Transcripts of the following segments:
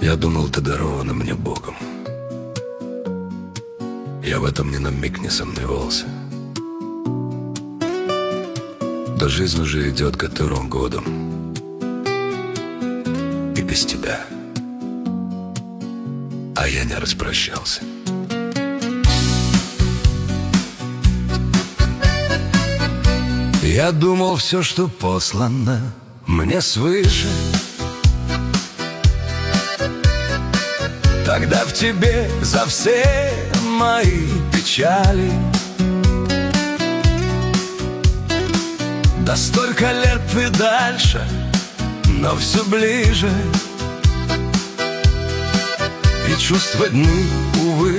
Я думал, ты дарована мне Богом. Я в этом ни на миг не сомневался. Да жизнь уже идет которым годом, и без тебя. А я не распрощался. Я думал, все, что послано мне свыше, тогда в тебе за все мои печали. Да столько лет и дальше, но все ближе, и чувства дни, увы,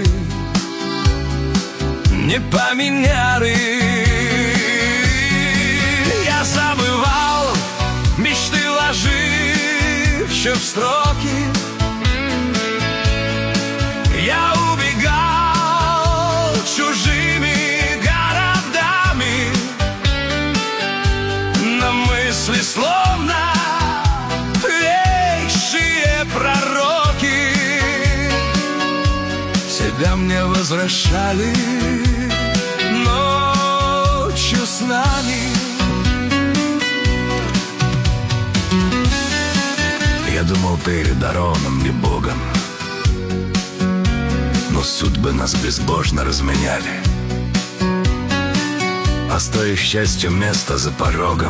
не поменяли. Я забывал мечты, ложившие в строки. Я убегал чужими городами, но мысли словно вещие пророки тебя мне возвращали ночью с нами. Я думал, ты дарована мне Богом, но судьбы нас безбожно разменяли, оставив счастью место за порогом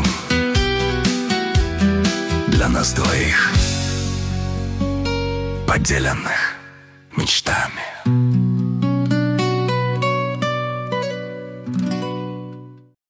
для нас двоих, поделенных мечтами.